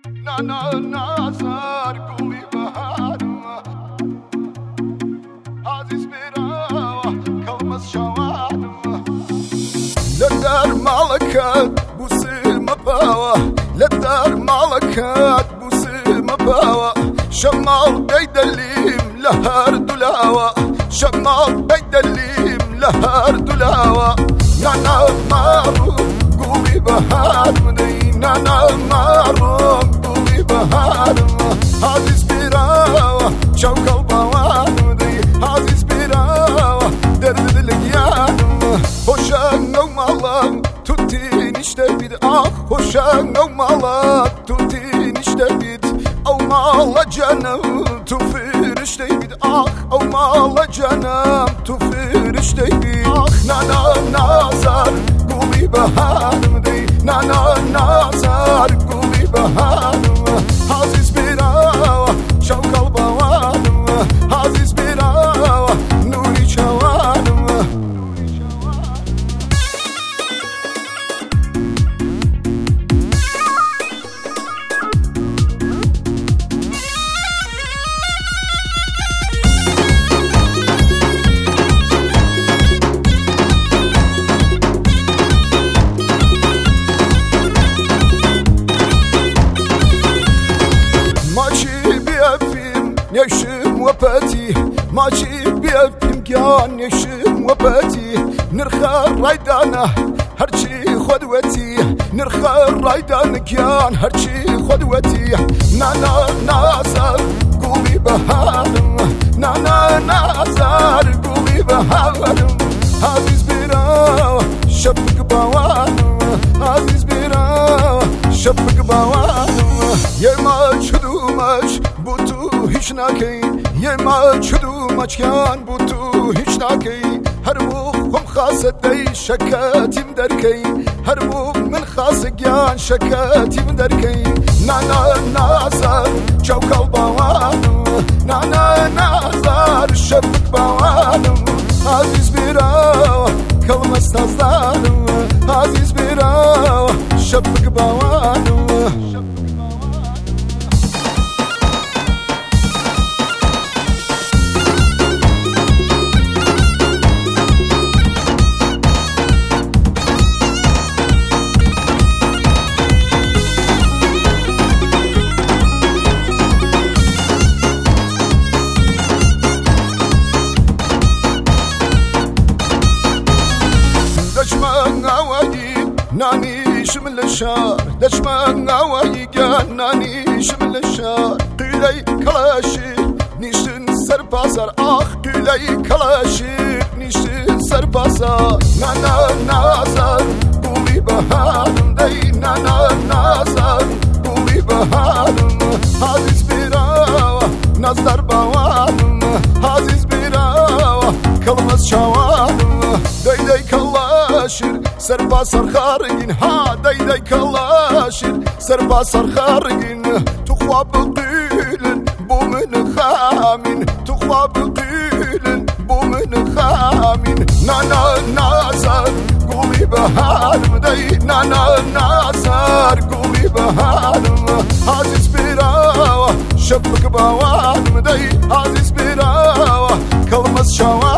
نانا نازار قولي بهارم عزيز براوة كلمس شوادم لدار مالكات بوسي مباوة لدار مالكات بوسي مباوة شمال بيدليم لهار دلاوة شمال بيدليم لهار دلاوة نانا مارو قولي بهارم دي نانا مارو قولي بهارم عزيز براوة شوق البوانم دي عزيز براوة درد القيانم hoşan olmalı tutin işte bir ah hoşan olmalı tutin işte bir olmalı canım tufir işte bir ah olmalı canım tufir işte bir ah nana nazar guli baharım dey nana nazar guli baharım aziz bir hava şavkal bavarım aziz bir hava nuri çavarım نشم وباتي ماشي بيفهم كان نشم وباتي نرخى رايدانا هرشي خدوتي نرخى رايدانا كان هرشي خدوتي نانا نازر قولي بهارم نانا نازر قولي بهارم عزيز براوة شبك بوانم عزيز براوة شبك بوانم يما شدومش بوتو hiç nakey yema çudum açkan butu hiç nakey her bu خاصتي شكاتم دركي her bu من خاص yan şakatim derkey nana nazar çavkal bavanım nana nazar şapık bavanım aziz bir hava kalmaz tazlarım aziz bir hava şapık bavanım ناني شمل الشار دشمان عوايقان ناني شمل الشار قيلي كلاشي نيشن سربازار اخ قيلي كلاشي نيشن سربازار نانا نازر قولي بهارم دي نانا نازر قولي بهارم عزيز براوة نازدار بوانم عزيز براوة كلمس شوانم دي دي كلاشر سربازار خارجين ها داي داي كلاشر سربازار خارجين تخوى بقيلن بو من خامين تخوى بقيلن بو من خامين نانا نازر قولي بهارم داي نانا نازر قولي بهارم عزيز براوة شبك بوانم داي عزيز براوة كلمس شوانم